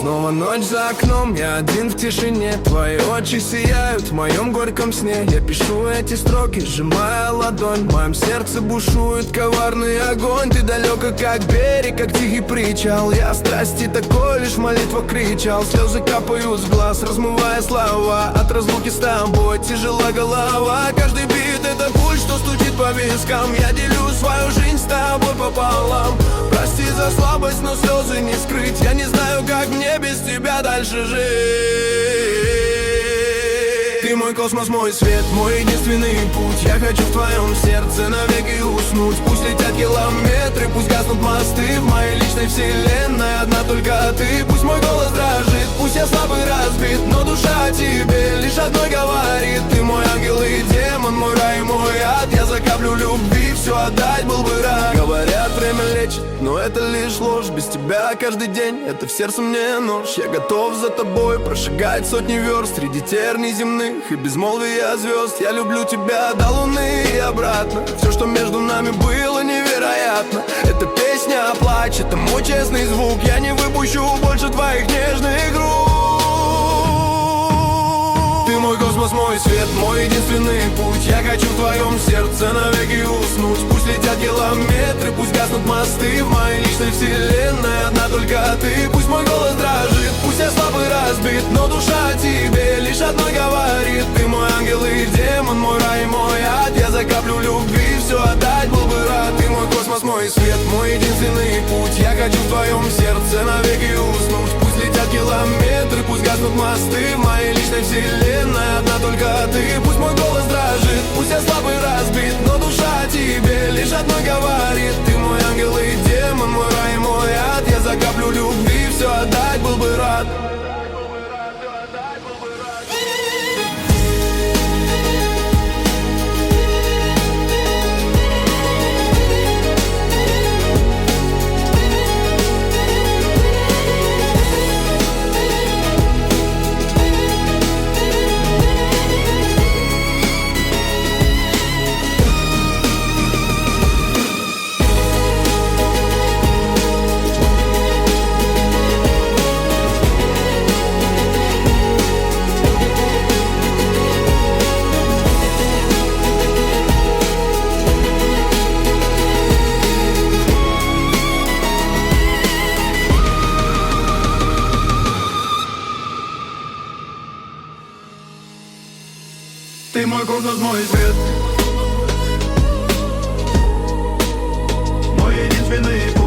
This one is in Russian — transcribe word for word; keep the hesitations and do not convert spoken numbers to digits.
Снова ночь за окном, я один в тишине. Твои очи сияют в моем горьком сне. Я пишу эти строки, сжимая ладонь. В моем сердце бушует коварный огонь. Ты далеко, как берег, как тихий причал. Я страсти такой, лишь в молитвах кричал. Слезы капают с глаз, размывая слова. От разлуки с тобой тяжела голова. Каждый бит — это пульс, что стучит по вискам. Я делю свою жизнь с тобой пополам. Прости за слабость, но слезы не скрыть. Я не знаю, как мне без тебя дальше жить. Ты мой космос, мой свет, мой единственный путь. Я хочу в твоем сердце навеки уснуть. Пусть летят километры, пусть гаснут мосты. В моей личной вселенной одна только ты. Пусть мой голос дрожит, пусть я слабый, разбит, но душа о тебе лишь одной говорит. Ты мой ангел и демон, мой рай и мой ад. Я за каплю любви все отдать был бы рад. Говорят, время лечит, но это лишь ложь. Без тебя каждый день — это в сердце мне нож. Я готов за тобой прошагать сотни верст среди терний земных и безмолвия звезд. Я люблю тебя до луны и обратно. Все, что между нами было, невероятно. Эта песня плачет, это мой честный звук. Я не выпущу больше твоих нежных рук. Ты мой космос, мой свет, мой единственный путь. Я хочу в твоем сердце навеки уснуть. Пусть летят километры, пусть гаснут мосты. В моей личной вселенной одна только ты. Пусть мой голос дрожит, пусть я слабый, разбит, но душа о тебе лишь одной говорит. Ты мой ангел и демон, мой рай и мой ад. Я за каплю любви все отдать был бы рад. Ты мой космос, мой свет, мой единственный путь. Я хочу в твоем сердце навеки уснуть. Пусть летят километры, пусть гаснут мосты. В моей личной вселенной одна только ты. Пусть мой голос дрожит, пусть я слабый, разбит, но душа о тебе лишь одной говорит. Ты мой ангел и демон, мой рай и мой ад. Я за каплю любви все отдать был бы рад. Ты мой космос, мой свет, мой единственный путь.